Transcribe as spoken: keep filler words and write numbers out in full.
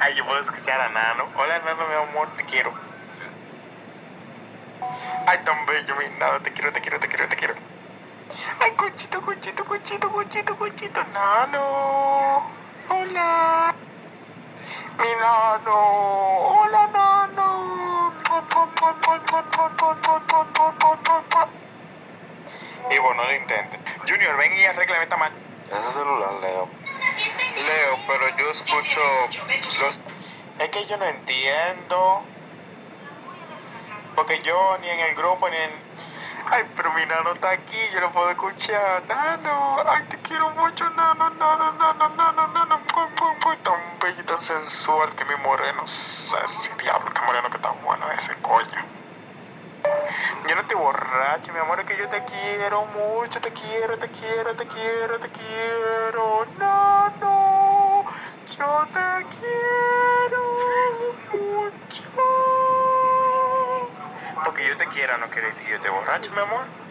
Ay, yo puedo escuchar a Nano. Hola, Nano, mi amor, te quiero. Ay, tan bello, mi Nano, te quiero, te quiero, te quiero, te quiero. Ay, Cuchito, Cuchito, Cuchito, Cuchito, Cuchito, Nano. Hola. Mi Nano. Hola, Nano. Y bueno, no lo intentes. Junior, ven y arréglame esta mano. Ese celular, Leo. Leo, pero yo escucho los... Es que yo no entiendo. Porque yo ni en el grupo ni en... Ay, pero mi Nano está aquí, yo lo puedo escuchar. Nano, ay, te quiero mucho, Nano, Nano, Nano, Nano, Nano. Muy, muy, muy, tan bello y tan sensual que mi moreno. Ese diablo, qué moreno que está bueno ese coño. Yo no estoy borracho, mi amor, es que yo te quiero mucho, te quiero, te quiero, te quiero, te quiero. Nano, yo te quiero mucho. Porque yo te quiera no quiere decir que yo te borracho, mi amor.